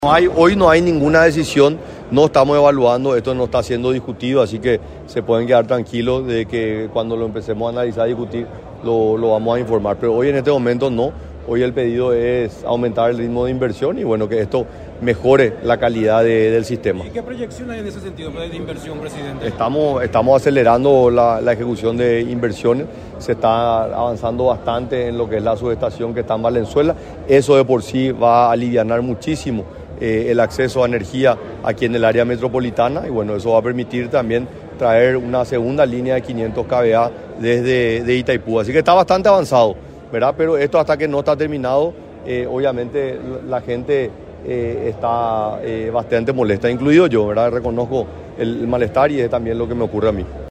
Hoy no hay ninguna decisión, no estamos evaluando, esto no está siendo discutido, así que se pueden quedar tranquilos de que cuando lo empecemos a analizar y discutir lo vamos a informar, pero hoy en este momento no. Hoy el pedido es aumentar el ritmo de inversión y bueno, que esto mejore la calidad del sistema. ¿Y qué proyección hay en ese sentido de inversión, presidente? Estamos acelerando la ejecución de inversiones, se está avanzando bastante en lo que es la subestación que está en Valenzuela, eso de por sí va a alivianar muchísimo el acceso a energía aquí en el área metropolitana y bueno, eso va a permitir también traer una segunda línea de 500 kVA desde Itaipú, así que está bastante avanzado, ¿verdad? Pero esto hasta que no está terminado, obviamente la gente está bastante molesta, incluido yo, ¿verdad? Reconozco el malestar y es también lo que me ocurre a mí.